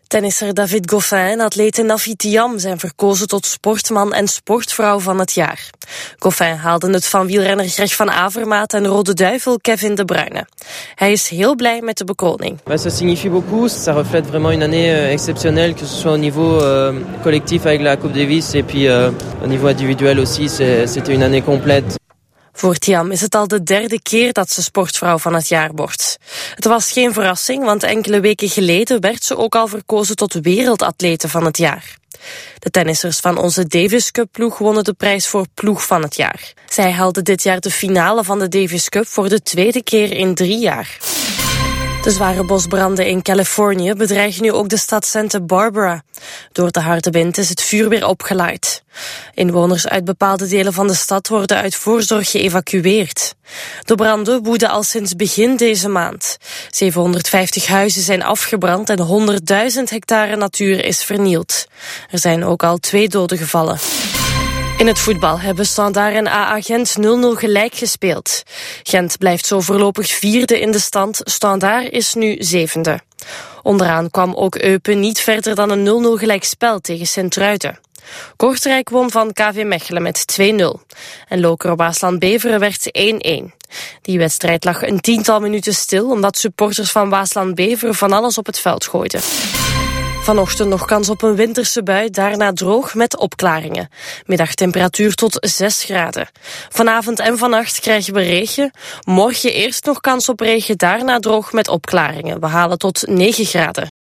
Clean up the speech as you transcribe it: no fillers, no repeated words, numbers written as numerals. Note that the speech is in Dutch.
Tennisser David Goffin en atlete Nafi Thiam zijn verkozen tot sportman en sportvrouw van het jaar. Goffin haalde het van wielrenner Greg van Avermaat en Rode Duivel Kevin De Bruyne. Hij is heel blij met de bekroning. Ça signifie beaucoup, ça reflète vraiment une année exceptionnelle, que ce soit au niveau collectif avec la Coupe Davis et puis au niveau individuel aussi, c'était une année complète. Voor Thiam is het al de derde keer dat ze sportvrouw van het jaar wordt. Het was geen verrassing, want enkele weken geleden werd ze ook al verkozen tot wereldatlete van het jaar. De tennissers van onze Davis Cup ploeg wonnen de prijs voor ploeg van het jaar. Zij haalden dit jaar de finale van de Davis Cup voor de tweede keer in 3 jaar. De zware bosbranden in Californië bedreigen nu ook de stad Santa Barbara. Door de harde wind is het vuur weer opgeleid. Inwoners uit bepaalde delen van de stad worden uit voorzorg geëvacueerd. De branden woeden al sinds begin deze maand. 750 huizen zijn afgebrand en 100.000 hectare natuur is vernield. Er zijn ook al 2 doden gevallen. In het voetbal hebben Standaard en AA Gent 0-0 gelijk gespeeld. Gent blijft zo voorlopig 4e in de stand, Standaard is nu 7e. Onderaan kwam ook Eupen niet verder dan een 0-0 gelijkspel tegen Sint-Truiden. Kortrijk won van KV Mechelen met 2-0. En Lokeren Waasland-Beveren werd 1-1. Die wedstrijd lag een 10-tal minuten stil omdat supporters van Waasland-Beveren van alles op het veld gooiden. Vanochtend nog kans op een winterse bui, daarna droog met opklaringen. Middagtemperatuur tot 6 graden. Vanavond en vannacht krijgen we regen. Morgen eerst nog kans op regen, daarna droog met opklaringen. We halen tot 9 graden.